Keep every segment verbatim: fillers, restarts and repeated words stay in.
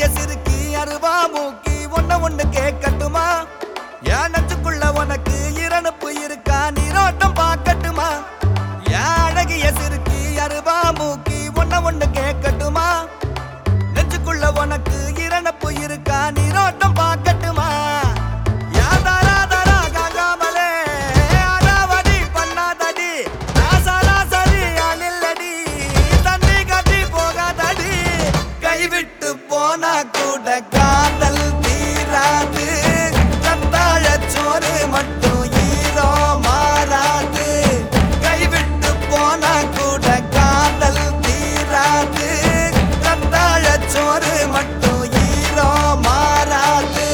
சிறுக்கி அருவா மூக்கி ஒன்ன ஒண்ணு கேட்கட்டுமா? என் நெஞ்சுக்குள்ள உனக்கு இரணுப்பு இருக்கா, நீரோட்டம் பார்க்கட்டுமா? என் அழகிய சிறுக்கி அருவா மூக்கி ஒன்ன ஒண்ணு கேட்கட்டுமா? நெஞ்சுக்குள்ள உனக்கு இரணுப்பு இருக்கா, நீரோட்டம் பார்க்கட்டுமா? விட்டு போனா கூட காதல் தீராது, கத்தாழ சோறு மட்டும் ஈரோ மாறாது. கைவிட்டு போனா கூட காதல் தீராது, கத்தாழ சோறு மட்டும் ஈரோ மாறாது.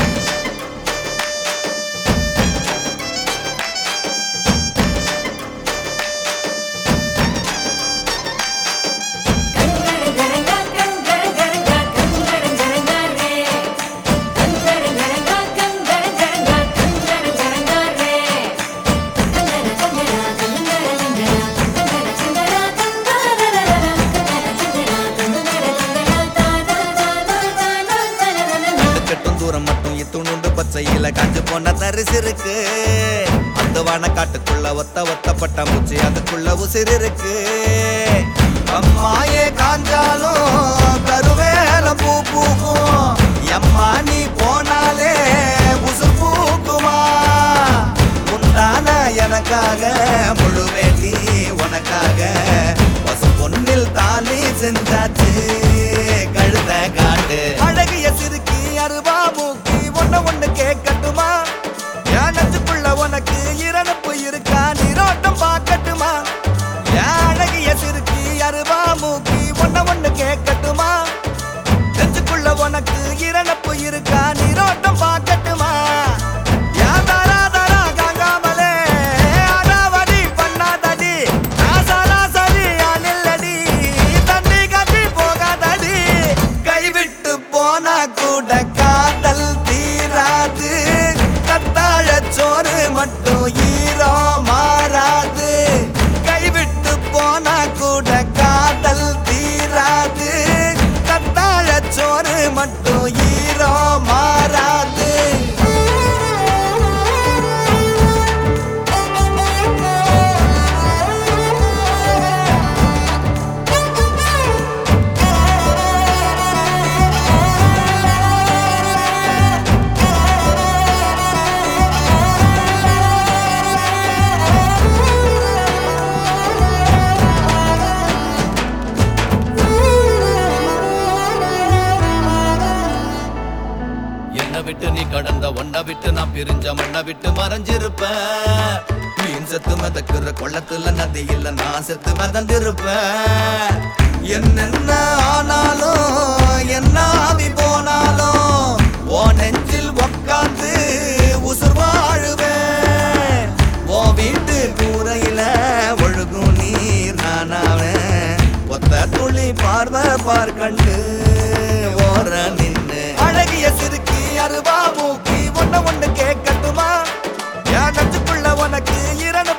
பச்சையில காஞ்சு போன தரிசு இருக்கு, அந்த வான காட்டுக்குள்ள ஒத்த ஒத்தப்பட்ட மூச்சு அதுக்குள்ள உசிறு இருக்கு. அம்மாயே காஞ்சாலும் கருவேல பூ பூக்கும், எம்மா நீ போனாலே உசு பூக்குமா? உண்டான எனக்காக முழு வேண்டி உனக்காக பசு பொன்னில் தாலி செஞ்சாச்சு, கழுத காட்டு. அழகிய சிறுக்கி அருவா மூக்கி ஒன்ன ஒண்ணு கேட்கட்டுமா? என் நெஞ்சுக்குள்ள உனக்கு இரணுப்பு இருக்கா, நீரோட்டம் பார்க்கட்டுமா? என் அழகிய சிறுக்கி அருவா மூக்கி ஒன்ன ஒண்ணு கேட்கட்டுமா? நெஞ்சுக்குள்ள உனக்கு இரணுப்பு இருக்கா, நீரோட்டம் பார்க்கட்டுமா? கூட காதல் தீராது, கத்தாழ சோறு மட்டும் ஈரோ மாறாது. கைவிட்டு போனா கூட காதல் தீராது, கத்தாழ சோறு மட்டும் ஈரோ மாறாது. விட்டு நீ கடந்த ஒன்ன விட்டு நான் பிரிஞ்ச மண்ண விட்டு மறைஞ்சிருப்பேன். மீன் செத்து மிதக்குற கொள்ளத்துல நதி இல்ல, நான் செத்து மிதந்திருப்பேன். என்னென்ன ஆனாலும் என்ன ஆவி போனாலும் ஓ நெஞ்சில் உக்காந்து உசுர் வாழுவேன். ஓ வீட்டு கூரையில ஒழுகும் நீர் நானாவேன். ஒத்த துளி பார்வை பார்க்கண்டு ஓர நின்னு. அழகிய சிறுக்கி அருவா மூக்கி ஒன்ன ஒண்ணு கேட்கட்டுமா? என் நெஞ்சுக்குள்ள உனக்கு இரண்டு